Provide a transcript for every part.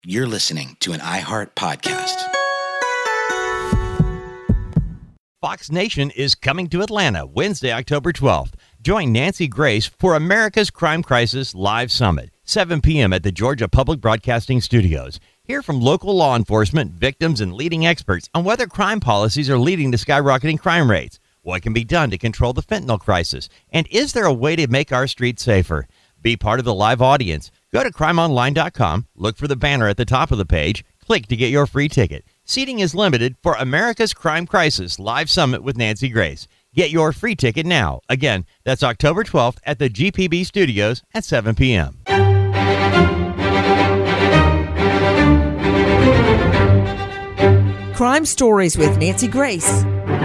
You're listening to an iHeart podcast. Fox Nation is coming to Atlanta Wednesday, October 12th. Join Nancy Grace for America's Crime Crisis Live Summit, 7 p.m. at the Georgia Public Broadcasting Studios. Hear from local law enforcement, victims, and leading experts on whether crime policies are leading to skyrocketing crime rates, what can be done to control the fentanyl crisis, and is there a way to make our streets safer? Be part of the live audience. Go to crimeonline.com, look for the banner at the top of the page, click to get your free ticket. Seating is limited for America's Crime Crisis Live Summit with Nancy Grace. Get your free ticket now. Again, that's October 12th at the GPB Studios at 7 p.m. Crime Stories with Nancy Grace.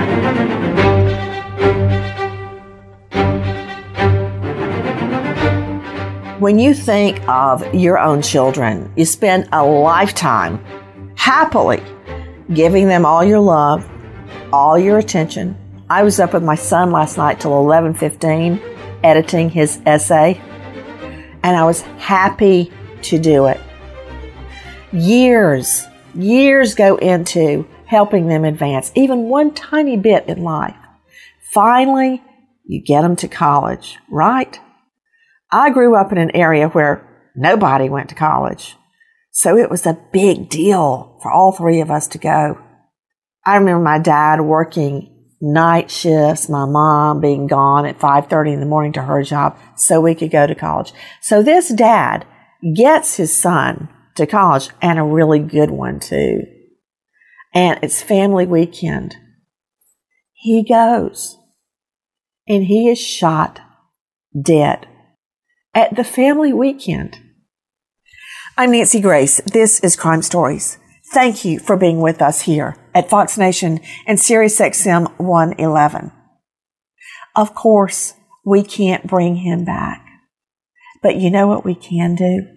When you think of your own children, you spend a lifetime happily giving them all your love, all your attention. I was up with my son last night till 11:15 editing his essay, and I was happy to do it. Years go into helping them advance, even one tiny bit in life. Finally, you get them to college, right? I grew up in an area where nobody went to college, so it was a big deal for all three of us to go. I remember my dad working night shifts, my mom being gone at 5:30 in the morning to her job so we could go to college. So this dad gets his son to college, and a really good one too. And it's family weekend. He goes, and he is shot dead at the family weekend. I'm Nancy Grace. This is Crime Stories. Thank you for being with us here at Fox Nation and SiriusXM 111. Of course, we can't bring him back. But you know what we can do?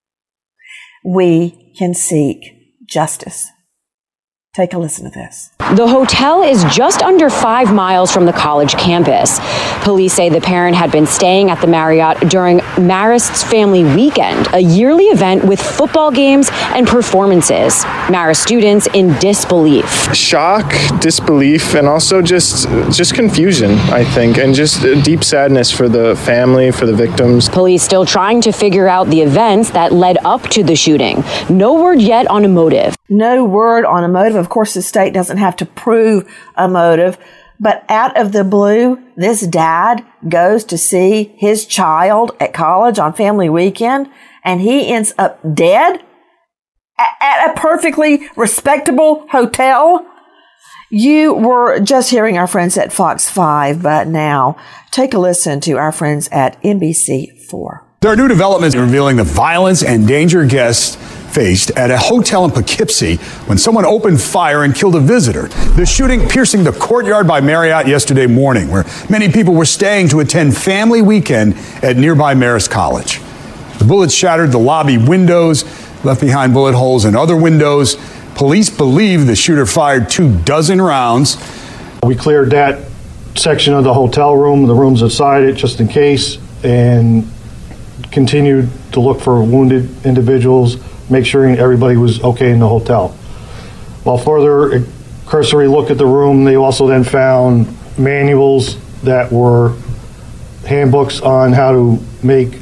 We can seek justice. Take a listen to this. The hotel is just under 5 miles from the college campus. Police say the parent had been staying at the Marriott during Marist's Family Weekend, a yearly event with football games and performances. Marist students in disbelief. Shock, disbelief, and also just confusion, I think, and just deep sadness for the family, for the victims. Police still trying to figure out the events that led up to the shooting. No word yet on a motive. No word on a motive. Of course, the state doesn't have to prove a motive, but out of the blue, this dad goes to see his child at college on family weekend, and he ends up dead at a perfectly respectable hotel. You were just hearing our friends at Fox 5, but now take a listen to our friends at NBC4. There are new developments revealing the violence and danger guests faced at a hotel in Poughkeepsie when someone opened fire and killed a visitor. The shooting piercing the Courtyard by Marriott yesterday morning, where many people were staying to attend family weekend at nearby Marist College. The bullets shattered the lobby windows, left behind bullet holes in other windows. Police believe the shooter fired 24 rounds. We cleared that section of the hotel room, the rooms inside it, just in case, and continued to look for wounded individuals, make sure everybody was okay in the hotel. While further cursory look at the room, they also then found manuals that were handbooks on how to make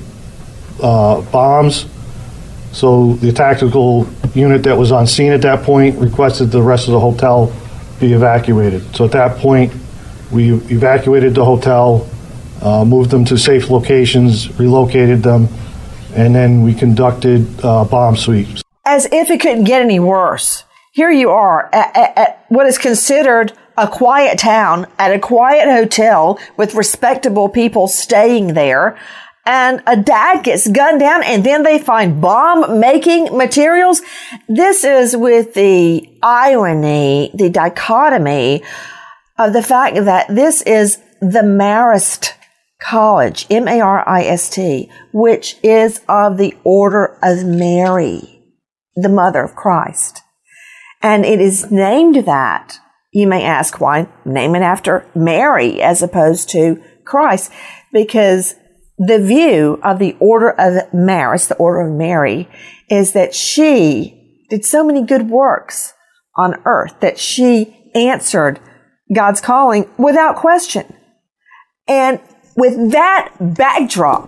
bombs. So the tactical unit that was on scene at that point requested the rest of the hotel be evacuated. So at that point, we evacuated the hotel, moved them to safe locations, relocated them, and then we conducted bomb sweeps. As if it couldn't get any worse. Here you are at what is considered a quiet town, at a quiet hotel with respectable people staying there, and a dad gets gunned down, and then they find bomb-making materials. This is with the irony, the dichotomy of the fact that this is the Marist College, Marist, which is of the Order of Mary, the Mother of Christ. And it is named that. You may ask why name it after Mary as opposed to Christ, because the view of the Order of Marist, the Order of Mary, is that she did so many good works on earth that she answered God's calling without question. And with that backdrop,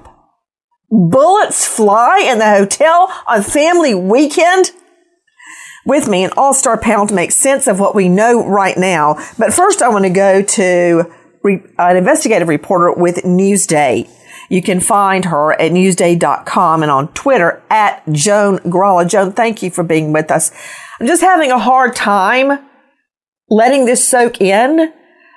bullets fly in the hotel on family weekend. With me, an all-star panel to make sense of what we know right now. But first, I want to go to an investigative reporter with Newsday. You can find her at newsday.com and on Twitter at Joan Gralla. Joan, thank you for being with us. I'm just having a hard time letting this soak in.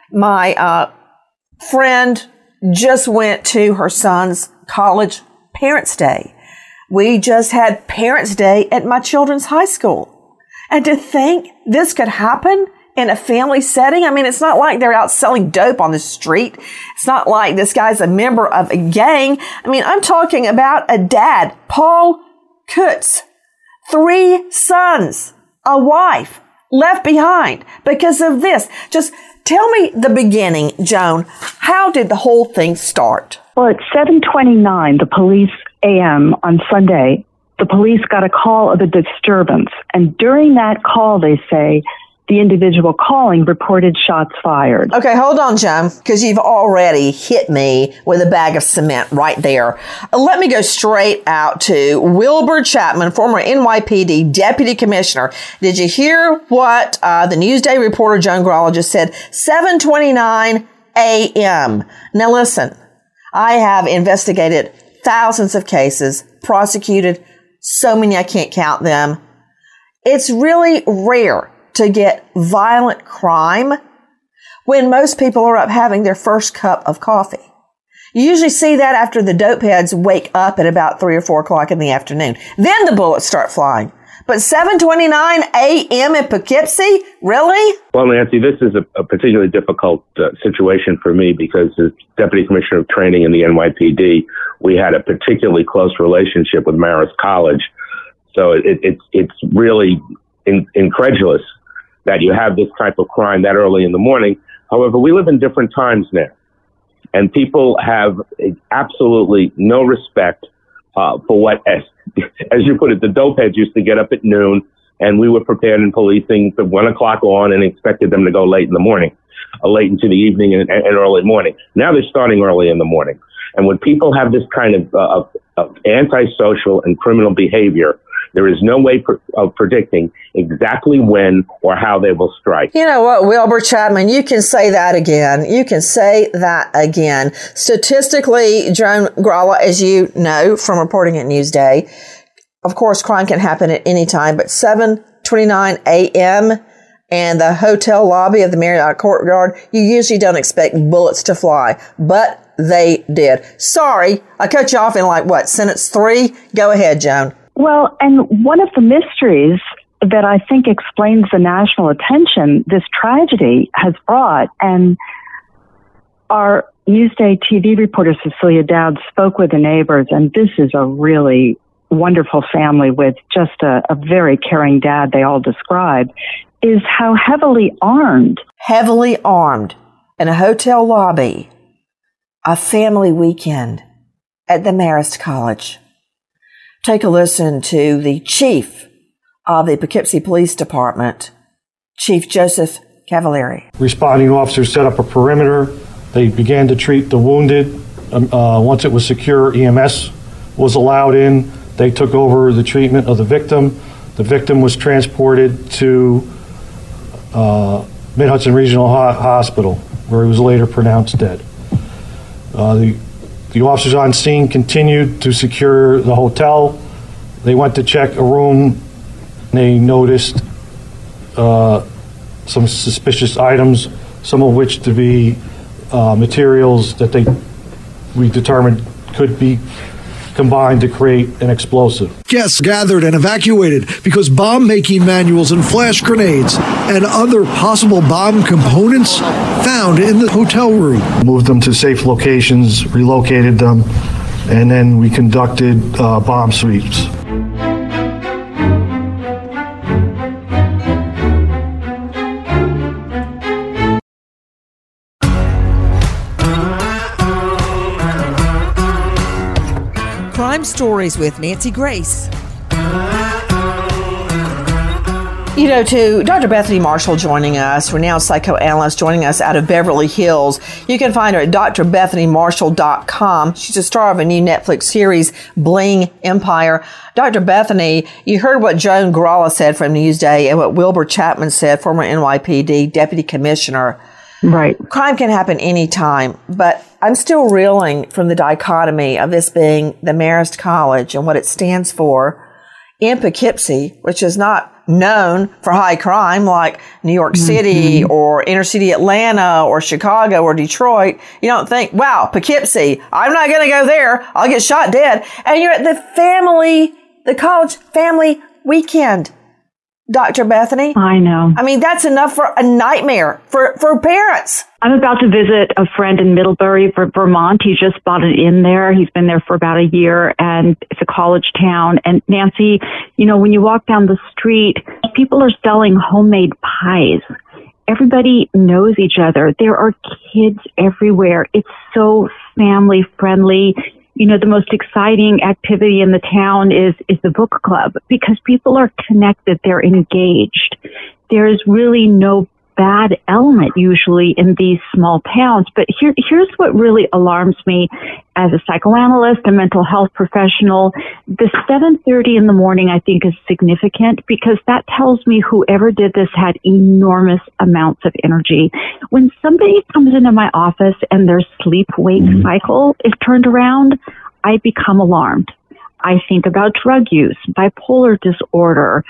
My friend just went to her son's college Parents' Day. We just had Parents' Day at my children's high school. And to think this could happen in a family setting. I mean, it's not like they're out selling dope on the street. It's not like this guy's a member of a gang. I mean, I'm talking about a dad, Paul Kutz, 3 sons, a wife left behind because of this. Just tell me the beginning, Joan. How did the whole thing start? Well, at 7:29, the police a.m. on Sunday, the police got a call of a disturbance. And during that call, they say, the individual calling reported shots fired. Okay, hold on, Joan, because you've already hit me with a bag of cement right there. Let me go straight out to Wilbur Chapman, former NYPD Deputy Commissioner. Did you hear what the Newsday reporter Joan Gralla just said? 7:29 a.m. Now listen, I have investigated thousands of cases, prosecuted so many I can't count them. It's really rare to get violent crime when most people are up having their first cup of coffee. You usually see that after the dope heads wake up at about 3 or 4 o'clock in the afternoon. Then the bullets start flying. But 7:29 a.m. in Poughkeepsie? Really? Well, Nancy, this is a particularly difficult situation for me because as Deputy Commissioner of Training in the NYPD, we had a particularly close relationship with Marist College. So it's really incredulous that you have this type of crime that early in the morning. However, we live in different times now, and people have absolutely no respect for what, as you put it, the dope heads used to get up at noon, and we were prepared in policing from 1 o'clock on and expected them to go late in the morning, late into the evening and early morning. Now they're starting early in the morning. And when people have this kind of antisocial and criminal behavior, there is no way of predicting exactly when or how they will strike. You know what, Wilbur Chapman, you can say that again. You can say that again. Statistically, Joan Gralla, as you know from reporting at Newsday, of course, crime can happen at any time, but 7:29 a.m. and the hotel lobby of the Marriott Courtyard, you usually don't expect bullets to fly, but they did. Sorry, I cut you off in sentence 3? Go ahead, Joan. Well, and one of the mysteries that I think explains the national attention this tragedy has brought, and our Newsday TV reporter Cecilia Dowd spoke with the neighbors, and this is a really wonderful family with just a very caring dad, they all describe, is how heavily armed in a hotel lobby, a family weekend at the Marist College. Take a listen to the chief of the Poughkeepsie Police Department, Chief Joseph Cavalieri. Responding officers set up a perimeter. They began to treat the wounded. Once it was secure, EMS was allowed in. They took over the treatment of the victim. The victim was transported to Mid-Hudson Regional Hospital, where he was later pronounced dead. The officers on scene continued to secure the hotel. They went to check a room. They noticed some suspicious items, some of which to be materials that we determined could be combined to create an explosive. Guests gathered and evacuated because bomb-making manuals and flash grenades and other possible bomb components found in the hotel room. Moved them to safe locations, relocated them, and then we conducted bomb sweeps. Crime Stories with Nancy Grace. To Dr. Bethany Marshall joining us, renowned psychoanalyst joining us out of Beverly Hills. You can find her at drbethanymarshall.com. She's a star of a new Netflix series, Bling Empire. Dr. Bethany, you heard what Joan Gralla said from Newsday and what Wilbur Chapman said, former NYPD deputy commissioner. Right. Crime can happen anytime, but I'm still reeling from the dichotomy of this being the Marist College and what it stands for in Poughkeepsie, which is not known for high crime like New York City or inner city Atlanta or Chicago or Detroit. You don't think, wow, Poughkeepsie, I'm not going to go there. I'll get shot dead. And you're at the college family weekend, Dr. Bethany. I know. I mean, that's enough for a nightmare for parents. I'm about to visit a friend in Middlebury, Vermont. He just bought an inn there. He's been there for about a year, and it's a college town. And Nancy, when you walk down the street, people are selling homemade pies. Everybody knows each other. There are kids everywhere. It's so family friendly. The most exciting activity in the town is the book club because people are connected. They're engaged. There is really no bad element usually in these small towns. But here's what really alarms me as a psychoanalyst, a mental health professional. The 7:30 in the morning, I think, is significant because that tells me whoever did this had enormous amounts of energy. When somebody comes into my office and their sleep-wake cycle is turned around, I become alarmed. I think about drug use, bipolar disorder,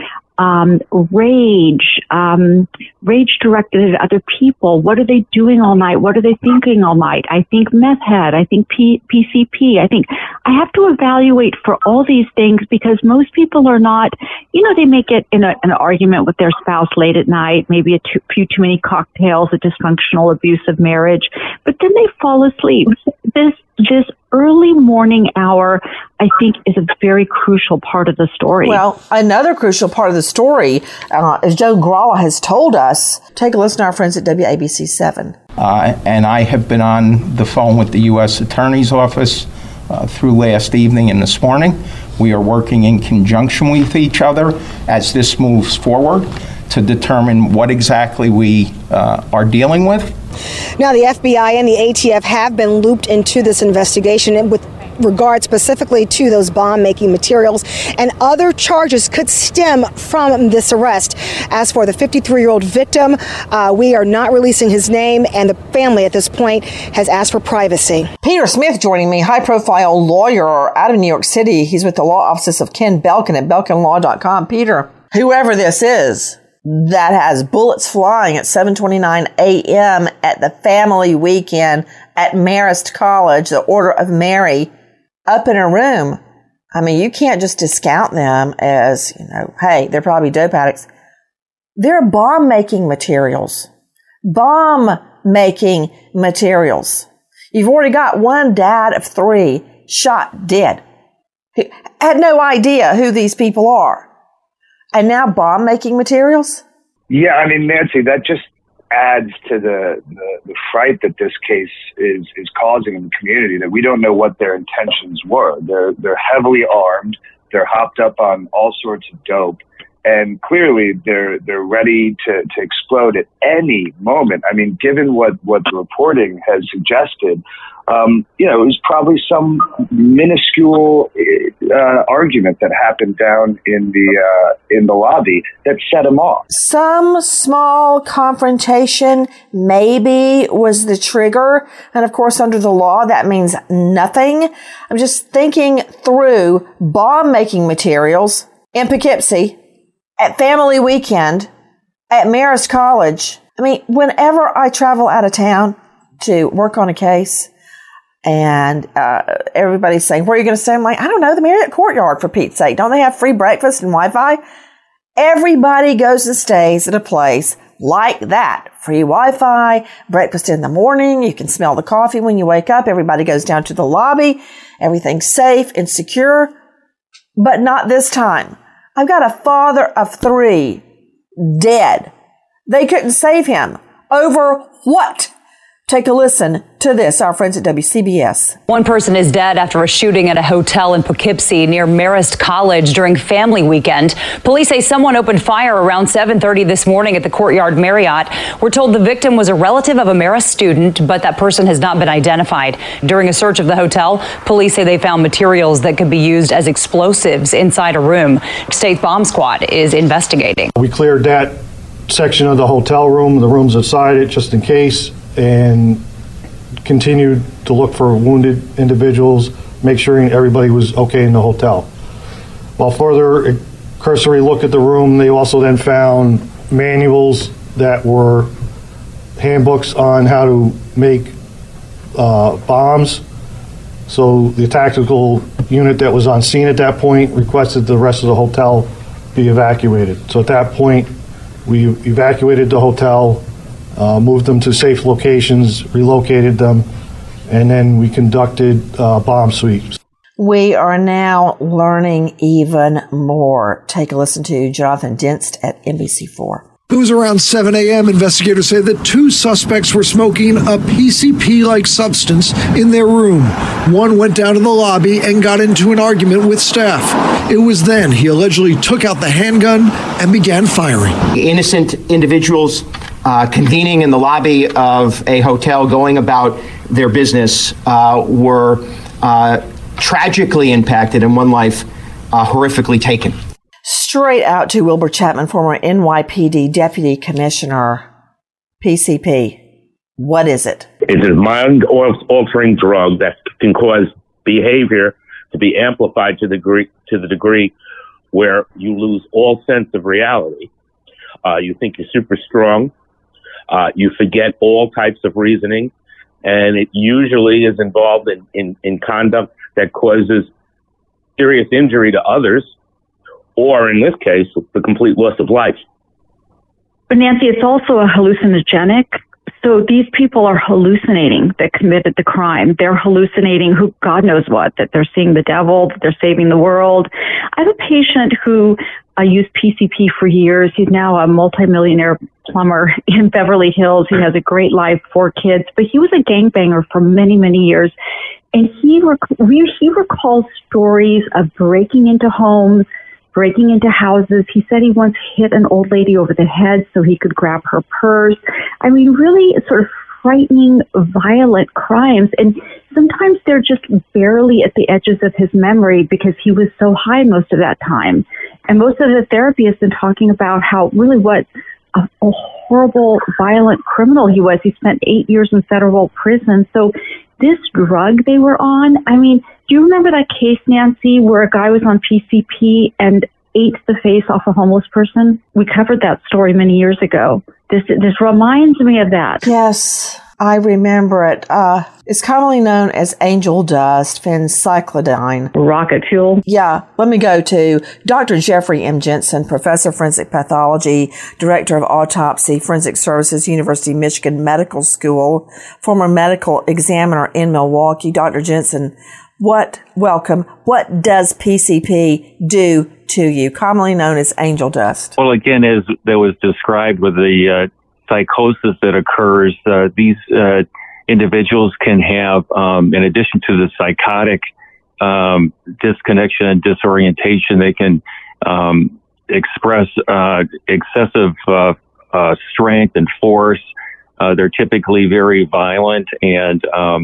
rage directed at other people. What are they doing all night? What are they thinking all night? I think meth head. I think PCP. I think I have to evaluate for all these things because most people are not, they may get in an argument with their spouse late at night, maybe a few too many cocktails, a dysfunctional, abusive marriage, but then they fall asleep. This early morning hour, I think, is a very crucial part of the story. Well, another crucial part of the story, as Joan Gralla has told us, take a listen to our friends at WABC 7. And I have been on the phone with the U.S. Attorney's Office through last evening and this morning. We are working in conjunction with each other as this moves forward to determine what exactly we are dealing with. Now, the FBI and the ATF have been looped into this investigation with regard specifically to those bomb-making materials, and other charges could stem from this arrest. As for the 53-year-old victim, we are not releasing his name, and the family at this point has asked for privacy. Peter Smith joining me, high-profile lawyer out of New York City. He's with the law offices of Ken Belkin at BelkinLaw.com. Peter, whoever this is that has bullets flying at 7:29 a.m. at the family weekend at Marist College, the Order of Mary, up in a room. I mean, you can't just discount them as, hey, they're probably dope addicts. They're bomb-making materials. Bomb-making materials. You've already got one dad of 3 shot dead. He had no idea who these people are. And now bomb-making materials? Yeah, I mean, Nancy, that just adds to the fright that this case is causing in the community, that we don't know what their intentions were. They're heavily armed. They're hopped up on all sorts of dope. And clearly they're ready to explode at any moment. I mean, given what the reporting has suggested, it was probably some minuscule argument that happened down in the lobby that set him off. Some small confrontation maybe was the trigger. And of course, under the law, that means nothing. I'm just thinking through bomb-making materials in Poughkeepsie at family weekend at Marist College. I mean, whenever I travel out of town to work on a case, and everybody's saying, where are you going to stay? I'm like, I don't know, the Marriott Courtyard, for Pete's sake. Don't they have free breakfast and Wi-Fi? Everybody goes and stays at a place like that. Free Wi-Fi, breakfast in the morning. You can smell the coffee when you wake up. Everybody goes down to the lobby. Everything's safe and secure. But not this time. I've got a father of 3 dead. They couldn't save him. Over what? Take a listen to this, our friends at WCBS. One person is dead after a shooting at a hotel in Poughkeepsie near Marist College during family weekend. Police say someone opened fire around 7:30 this morning at the Courtyard Marriott. We're told the victim was a relative of a Marist student, but that person has not been identified. During a search of the hotel, police say they found materials that could be used as explosives inside a room. State Bomb Squad is investigating. We cleared that section of the hotel room, the rooms inside it, just in case, and continued to look for wounded individuals, make sure everybody was okay in the hotel. While further cursory look at the room, they also then found manuals that were handbooks on how to make bombs. So the tactical unit that was on scene at that point requested the rest of the hotel be evacuated. So at that point, we evacuated the hotel, moved them to safe locations, relocated them, and then we conducted bomb sweeps. We are now learning even more. Take a listen to Jonathan Dinst at NBC4. It was around 7 a.m. Investigators say that two suspects were smoking a PCP-like substance in their room. One went down to the lobby and got into an argument with staff. It was then he allegedly took out the handgun and began firing. Innocent individuals convening in the lobby of a hotel, going about their business, were tragically impacted and one life horrifically taken. Straight out to Wilbur Chapman, former NYPD Deputy Commissioner. PCP, what is it? It's a mind-altering drug that can cause behavior to be amplified to the degree where you lose all sense of reality. You think you're super strong. You forget all types of reasoning, and it usually is involved in conduct that causes serious injury to others, or in this case, the complete loss of life. But Nancy, it's also a hallucinogenic. So these people are hallucinating that committed the crime. They're hallucinating who God knows what, that they're seeing the devil, that they're saving the world. I have a patient who used PCP for years. He's now a multimillionaire plumber in Beverly Hills. He has a great life, 4 kids, but he was a gangbanger for many, many years. And he recalls stories of breaking into homes, breaking into houses. He said he once hit an old lady over the head so he could grab her purse. I mean, really sort of frightening, violent crimes. And sometimes they're just barely at the edges of his memory because he was so high most of that time. And most of the therapy has been talking about how really what a horrible, violent criminal he was. He spent 8 years in federal prison. So this drug they were on, I mean, do you remember that case, Nancy, where a guy was on PCP and ate the face off a homeless person? We covered that story many years ago. This reminds me of that. Yes, I remember it. It's commonly known as angel dust, phencyclidine. Rocket fuel. Yeah. Let me go to Dr. Jeffrey M. Jensen, Professor of Forensic Pathology, Director of Autopsy, Forensic Services, University of Michigan Medical School, former medical examiner in Milwaukee. Dr. Jensen, what does PCP do to you, commonly known as angel dust? Well, again, as that was described with the psychosis that occurs, these individuals can have, in addition to the psychotic disconnection and disorientation, they can express excessive strength and force. They're typically very violent and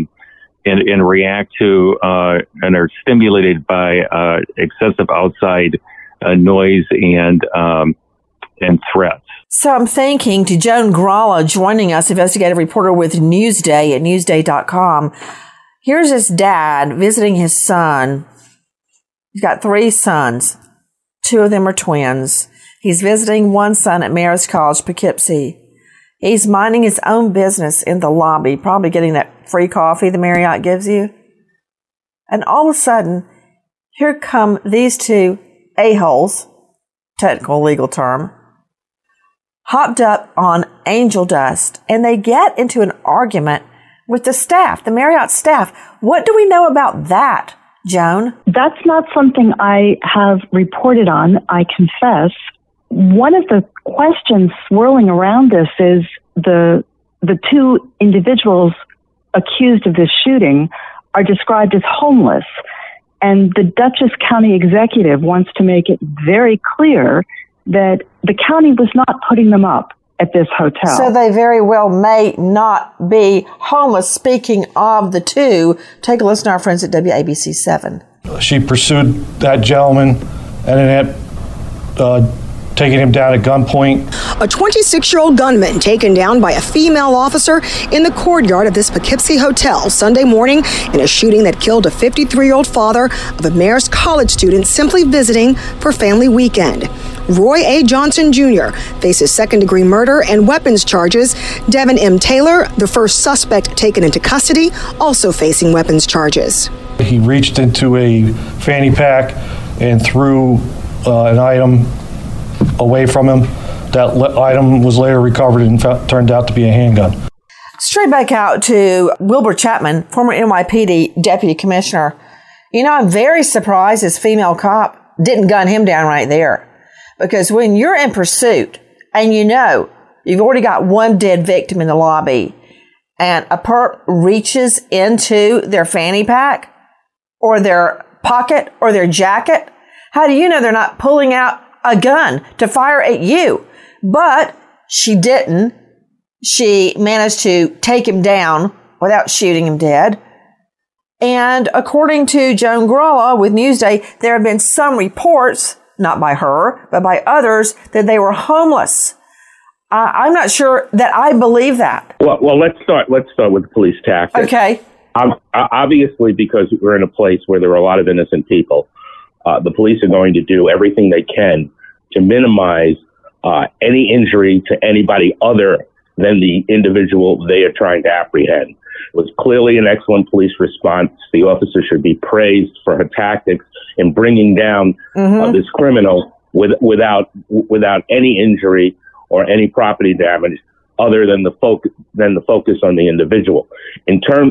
react to and are stimulated by excessive outside noise and threats. So I'm thinking to Joan Gralla joining us, investigative reporter with Newsday at newsday.com. Here's his dad visiting his son. He's got 3 sons. 2 of them are twins. He's visiting one son at Marist College, Poughkeepsie. He's minding his own business in the lobby, probably getting that free coffee the Marriott gives you. And all of a sudden, here come these 2 a-holes, technical legal term, hopped up on angel dust, and they get into an argument with the staff, the Marriott staff. What do we know about that, Joan? That's not something I have reported on, I confess. One of the questions swirling around this is the the two individuals accused of this shooting are described as homeless. And the Dutchess County executive wants to make it very clear that the county was not putting them up at this hotel. So they very well may not be homeless. Speaking of the two, take a listen to our friends at WABC 7. She pursued that gentleman and ended up taking him down at gunpoint. A 26-year-old gunman taken down by a female officer in the courtyard of this Poughkeepsie hotel Sunday morning in a shooting that killed a 53-year-old father of a Marist College student simply visiting for family weekend. Roy A. Johnson Jr. faces second-degree murder and weapons charges. Devin M. Taylor, the first suspect taken into custody, also facing weapons charges. He reached into a fanny pack and threw an item away from him. That item was later recovered and turned out to be a handgun. Straight back out to Wilbur Chapman, former NYPD deputy commissioner. You know, I'm very surprised this female cop didn't gun him down right there. Because when you're in pursuit and you know you've already got one dead victim in the lobby and a perp reaches into their fanny pack or their pocket or their jacket, how do you know they're not pulling out a gun to fire at you? But she didn't. She managed to take him down without shooting him dead. And according to Joan Gralla with Newsday, there have been some reports, not by her, but by others, that they were homeless. I'm not sure that I believe that. Well, let's start with the police tactics. Okay. Obviously, because we're in a place where there are a lot of innocent people, the police are going to do everything they can to minimize any injury to anybody other than the individual they are trying to apprehend. It was clearly an excellent police response. The officer should be praised for her tactics in bringing down this criminal without any injury or any property damage, other than the focus on the individual. In terms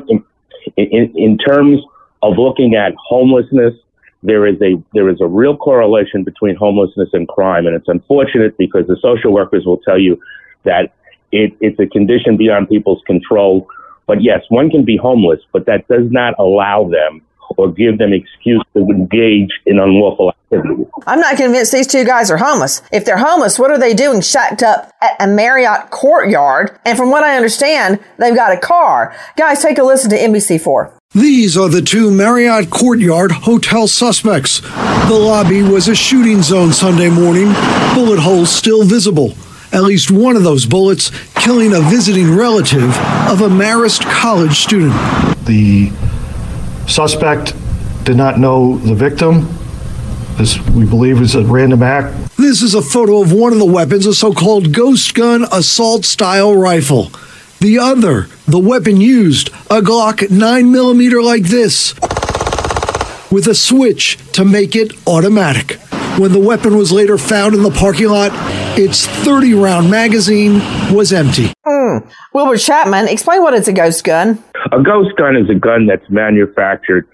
of looking at homelessness, there is a real correlation between homelessness and crime, and it's unfortunate because the social workers will tell you that it's a condition beyond people's control. But yes, one can be homeless, but that does not allow them or give them excuse to engage in unlawful activity. I'm not convinced these two guys are homeless. If they're homeless, what are they doing shacked up at a Marriott courtyard? And from what I understand, they've got a car. Guys, take a listen to NBC4. These are the two Marriott Courtyard hotel suspects. The lobby was a shooting zone Sunday morning, bullet holes still visible. At least one of those bullets killing a visiting relative of a Marist College student. The suspect did not know the victim. This, we believe, is a random act. This is a photo of one of the weapons, a so-called ghost gun assault-style rifle. The other, the weapon used, a Glock 9mm like this, with a switch to make it automatic. When the weapon was later found in the parking lot, its 30-round magazine was empty. Wilbur Chapman, explain what is a ghost gun. A ghost gun is a gun that's manufactured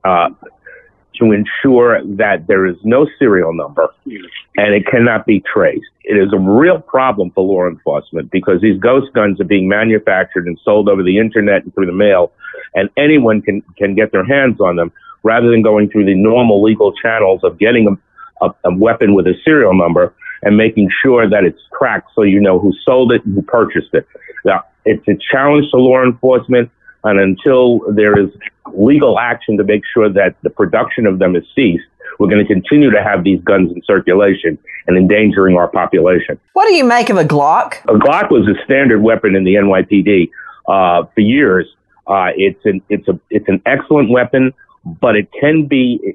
to ensure that there is no serial number and it cannot be traced. It is a real problem for law enforcement because these ghost guns are being manufactured and sold over the internet and through the mail, and anyone can get their hands on them rather than going through the normal legal channels of getting a weapon with a serial number and making sure that it's tracked so you know who sold it and who purchased it. Now, it's a challenge to law enforcement, and until there is legal action to make sure that the production of them is ceased, we're going to continue to have these guns in circulation and endangering our population. What do you make of a Glock? A Glock was a standard weapon in the NYPD for years. It's an excellent weapon, but it can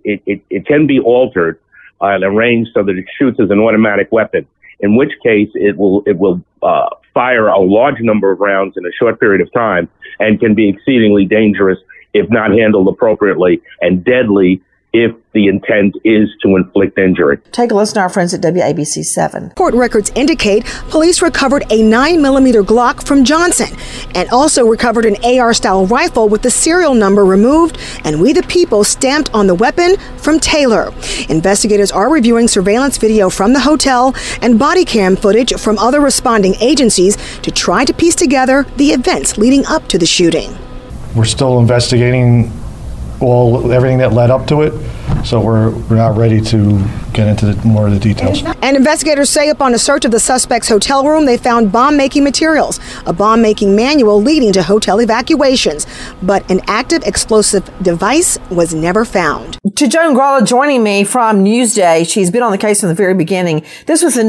be altered and arranged so that it shoots as an automatic weapon, in which case it will fire a large number of rounds in a short period of time and can be exceedingly dangerous if not handled appropriately, and deadly if the intent is to inflict injury. Take a listen to our friends at WABC 7. Court records indicate police recovered a 9mm Glock from Johnson and also recovered an AR-style rifle with the serial number removed and "We the People" stamped on the weapon from Taylor. Investigators are reviewing surveillance video from the hotel and body cam footage from other responding agencies to try to piece together the events leading up to the shooting. We're still investigating everything that led up to it, so we're not ready to get into more of the details. And investigators say upon a search of the suspect's hotel room, they found bomb-making materials, a bomb-making manual leading to hotel evacuations, but an active explosive device was never found. To Joan Gralla joining me from Newsday. She's been on the case from the very beginning. This was a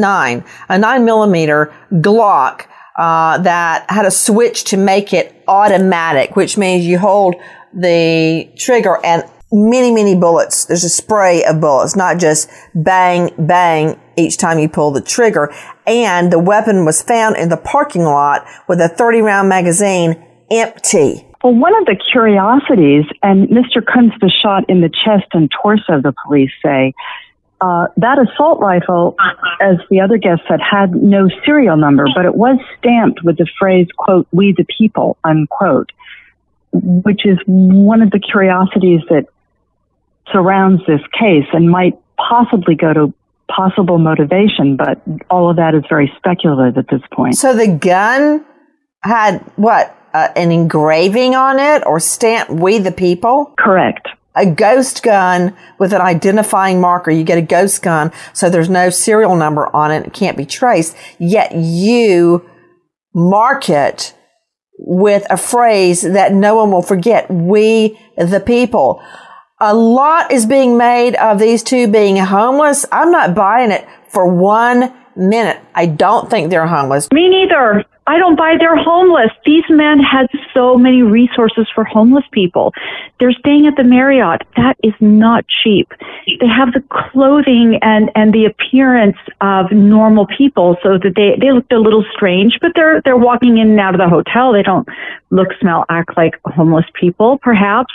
9mm Glock that had a switch to make it automatic, which means you hold the trigger and many bullets. There's a spray of bullets, not just bang, bang each time you pull the trigger. And the weapon was found in the parking lot with a 30-round magazine empty. Well, one of the curiosities, and Mr. Kunz was shot in the chest and torso, the police say, that assault rifle, as the other guest said, had no serial number, but it was stamped with the phrase, quote, "We the People," unquote, which is one of the curiosities that surrounds this case and might possibly go to possible motivation, but all of that is very speculative at this point. So the gun had what, an engraving on it or stamped "We the People"? Correct. A ghost gun with an identifying marker. You get a ghost gun, so there's no serial number on it. It can't be traced. Yet you mark it with a phrase that no one will forget. "We the People." A lot is being made of these two being homeless. I'm not buying it for 1 minute. I don't think they're homeless. Me neither. I don't buy they're homeless. These men had so many resources for homeless people. They're staying at the Marriott. That is not cheap. They have the clothing and the appearance of normal people, so that they look a little strange, but they're walking in and out of the hotel. They don't look, smell, act like homeless people, perhaps.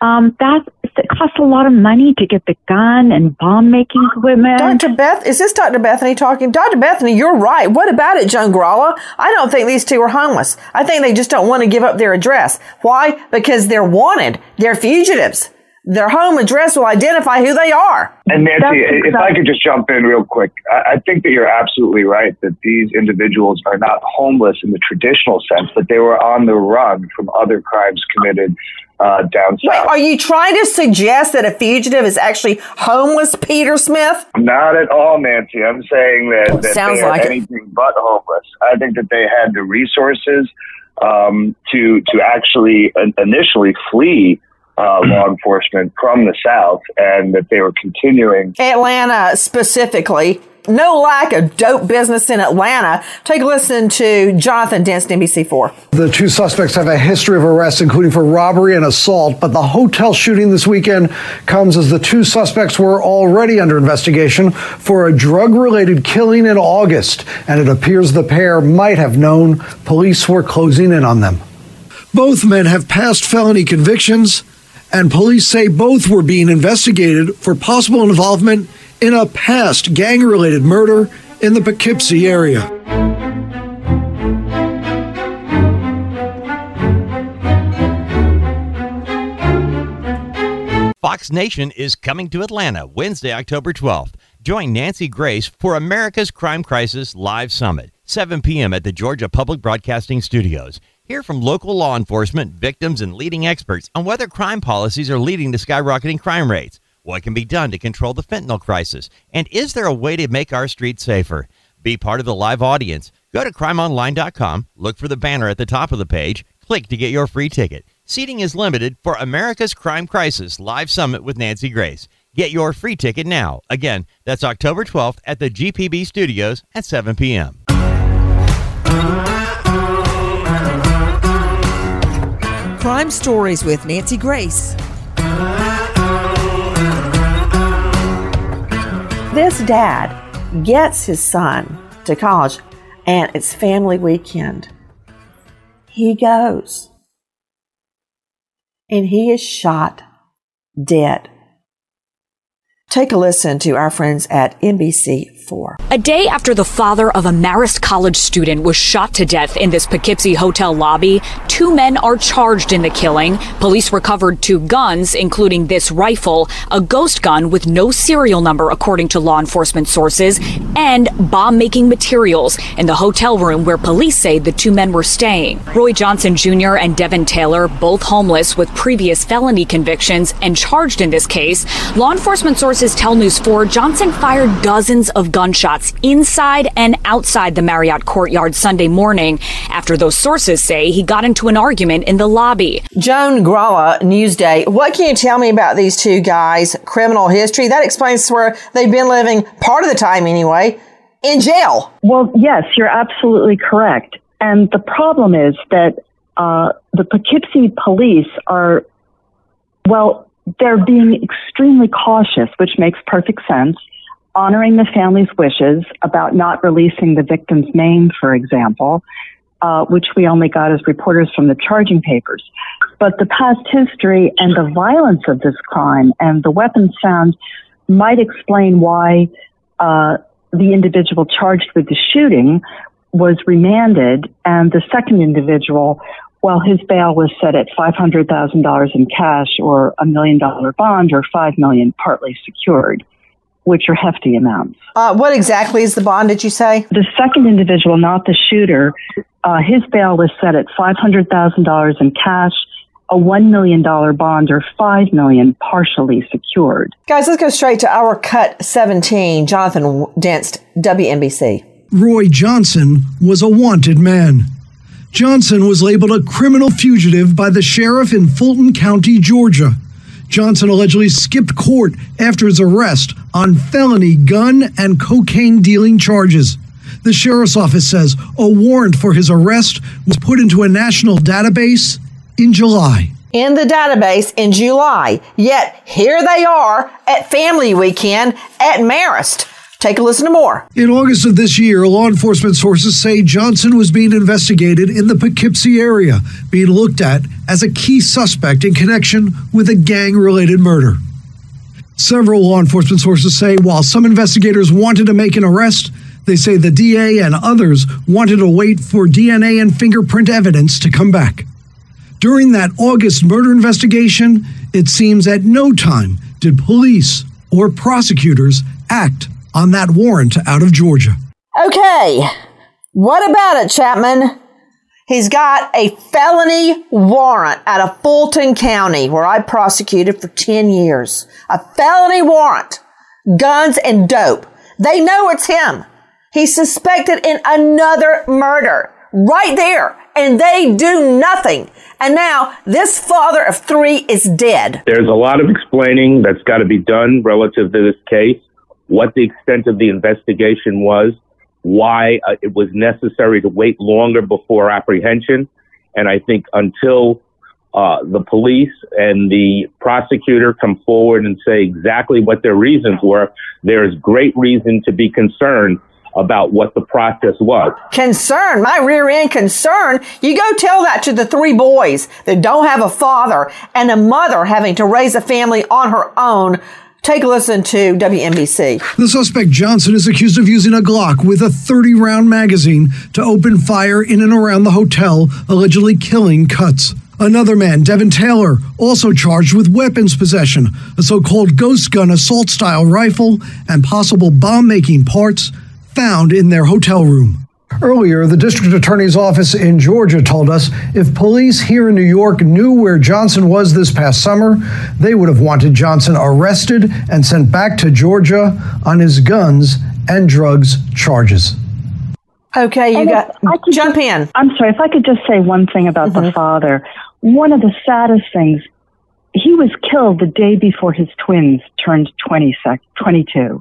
It costs a lot of money to get the gun and bomb-making equipment. Is this Dr. Bethany talking? Dr. Bethany, you're right. What about it, Joan Gralla? I don't think these two are homeless. I think they just don't want to give up their address. Why? Because they're wanted. They're fugitives. Their home address will identify who they are. And Nancy, if I could just jump in real quick, I think that you're absolutely right that these individuals are not homeless in the traditional sense, but they were on the run from other crimes committed down south. Wait, are you trying to suggest that a fugitive is actually homeless, Peter Smith? Not at all, Nancy. I'm saying that they are like anything but homeless. I think that they had the resources to actually initially flee law enforcement from the South, and that they were continuing. Atlanta specifically. No lack of dope business in Atlanta. Take a listen to Jonathan Dentz, NBC4. The two suspects have a history of arrests, including for robbery and assault, but the hotel shooting this weekend comes as the two suspects were already under investigation for a drug-related killing in August, and it appears the pair might have known police were closing in on them. Both men have past felony convictions, and police say both were being investigated for possible involvement in a past gang-related murder in the Poughkeepsie area. Fox Nation is coming to Atlanta Wednesday, October 12th. Join Nancy Grace for America's Crime Crisis Live Summit, 7 p.m. at the Georgia Public Broadcasting Studios. Hear from local law enforcement, victims, and leading experts on whether crime policies are leading to skyrocketing crime rates. What can be done to control the fentanyl crisis? And is there a way to make our streets safer? Be part of the live audience. Go to crimeonline.com, look for the banner at the top of the page, click to get your free ticket. Seating is limited for America's Crime Crisis Live Summit with Nancy Grace. Get your free ticket now. Again, that's October 12th at the GPB Studios at 7 p.m. Crime Stories with Nancy Grace. This dad gets his son to college, and it's family weekend. He goes, and he is shot dead. Take a listen to our friends at NBC4. A day after the father of a Marist College student was shot to death in this Poughkeepsie hotel lobby, 2 men are charged in the killing. Police recovered 2 guns, including this rifle, a ghost gun with no serial number according to law enforcement sources, and bomb-making materials in the hotel room where police say the 2 men were staying. Roy Johnson Jr. and Devin Taylor, both homeless with previous felony convictions and charged in this case. Law enforcement sources tell News 4 Johnson fired dozens of gunshots inside and outside the Marriott courtyard Sunday morning after those sources say he got into an argument in the lobby. Joan Gralla, Newsday. What can you tell me about these 2 guys' criminal history? That explains where they've been living, part of the time anyway, in jail. Well, yes, you're absolutely correct. And the problem is that the Poughkeepsie police are, they're being extremely cautious, which makes perfect sense, honoring the family's wishes about not releasing the victim's name, for example, which we only got as reporters from the charging papers. But the past history and the violence of this crime and the weapons found might explain why the individual charged with the shooting was remanded, and the second individual, well, his bail was set at $500,000 in cash or $1 million bond or $5 million partly secured, which are hefty amounts. What exactly is the bond, did you say? The second individual, not the shooter, his bail was set at $500,000 in cash, a $1 million bond or $5 million partially secured. Guys, let's go straight to our Cut 17. Jonathan Dentst, WNBC. Roy Johnson was a wanted man. Johnson was labeled a criminal fugitive by the sheriff in Fulton County, Georgia. Johnson allegedly skipped court after his arrest on felony gun and cocaine dealing charges. The sheriff's office says a warrant for his arrest was put into a national database in July. In the database in July, yet here they are at Family Weekend at Marist. Take a listen to more. In August of this year, law enforcement sources say Johnson was being investigated in the Poughkeepsie area, being looked at as a key suspect in connection with a gang-related murder. Several law enforcement sources say while some investigators wanted to make an arrest, they say the DA and others wanted to wait for DNA and fingerprint evidence to come back. During that August murder investigation, it seems at no time did police or prosecutors act on that warrant out of Georgia. Okay, what about it, Chapman? He's got a felony warrant out of Fulton County, where I prosecuted for 10 years. A felony warrant. Guns and dope. They know it's him. He's suspected in another murder. Right there. And they do nothing. And now this father of 3 is dead. There's a lot of explaining that's got to be done relative to this case. What the extent of the investigation was, why it was necessary to wait longer before apprehension. And I think until the police and the prosecutor come forward and say exactly what their reasons were, there is great reason to be concerned about what the process was. Concern, my rear end concern. You go tell that to the 3 boys that don't have a father and a mother having to raise a family on her own. Take a listen to WNBC. The suspect, Johnson, is accused of using a Glock with a 30-round magazine to open fire in and around the hotel, allegedly killing Cutts. Another man, Devin Taylor, also charged with weapons possession, a so-called ghost gun assault-style rifle, and possible bomb-making parts found in their hotel room. Earlier, the district attorney's office in Georgia told us if police here in New York knew where Johnson was this past summer, they would have wanted Johnson arrested and sent back to Georgia on his guns and drugs charges. Okay, jump in. I'm sorry, if I could just say one thing about the father. One of the saddest things, he was killed the day before his twins turned 22.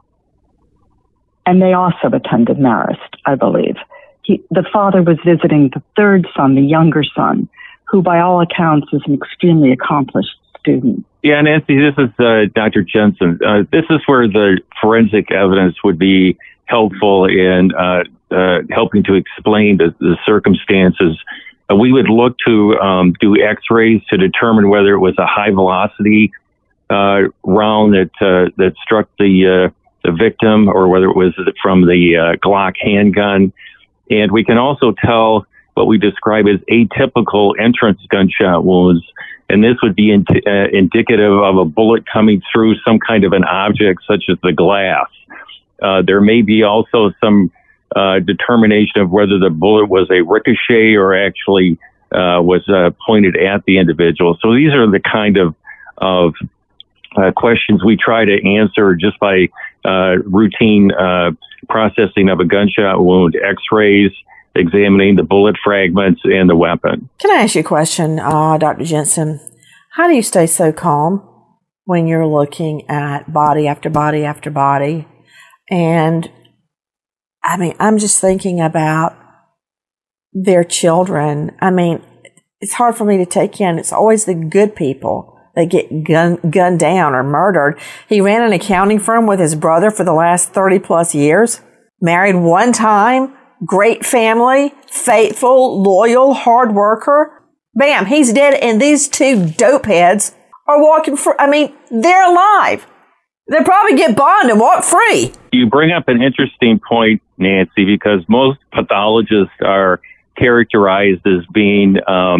And they also attended Marist, I believe. The father was visiting the 3rd son, the younger son, who by all accounts is an extremely accomplished student. Yeah, Nancy, this is Dr. Jensen. This is where the forensic evidence would be helpful in helping to explain the circumstances. We would look to do x-rays to determine whether it was a high velocity round that struck the victim, or whether it was from the Glock handgun. And we can also tell what we describe as atypical entrance gunshot wounds. And this would be indicative of a bullet coming through some kind of an object, such as the glass. There may be also some determination of whether the bullet was a ricochet or actually was pointed at the individual. So these are the kind of questions we try to answer just by routine processing of a gunshot wound, x-rays, examining the bullet fragments and the weapon. Can I ask you a question, Dr. Jensen? How do you stay so calm when you're looking at body after body after body? And I mean, I'm just thinking about their children. I mean, it's hard for me to take in. It's always the good people that get gunned down or murdered. He ran an accounting firm with his brother for the last 30 plus years, married one time, great family, faithful, loyal, hard worker. Bam, he's dead, and these two dope heads are walking free. I mean, they're alive. They'll probably get bond and walk free. You bring up an interesting point, Nancy, because most pathologists are characterized as being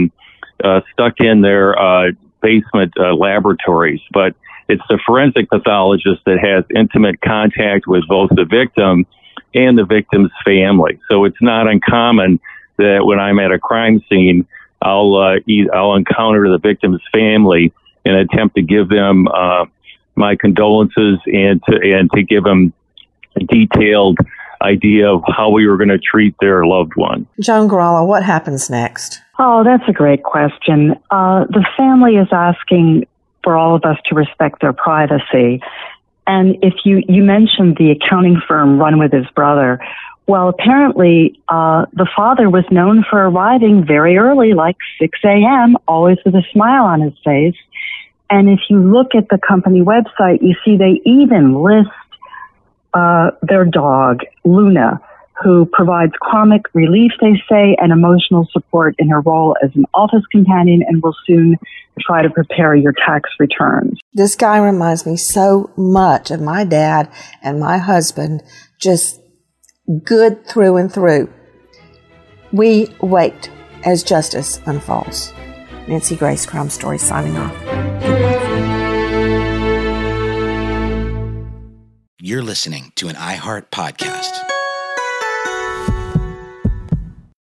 stuck in their basement laboratories, but it's the forensic pathologist that has intimate contact with both the victim and the victim's family. So it's not uncommon that when I'm at a crime scene, I'll encounter the victim's family and attempt to give them my condolences and to give them a detailed idea of how we were going to treat their loved one. Joan Garala, what happens next? Oh, that's a great question. The family is asking for all of us to respect their privacy. And if you mentioned the accounting firm run with his brother, well, apparently the father was known for arriving very early, like 6 a.m., always with a smile on his face. And if you look at the company website, you see they even list their dog, Luna, who provides comic relief, they say, and emotional support in her role as an office companion, and will soon try to prepare your tax returns. This guy reminds me so much of my dad and my husband, just good through and through. We wait as justice unfolds. Nancy Grace, Crime Story, signing off. You're listening to an iHeart podcast.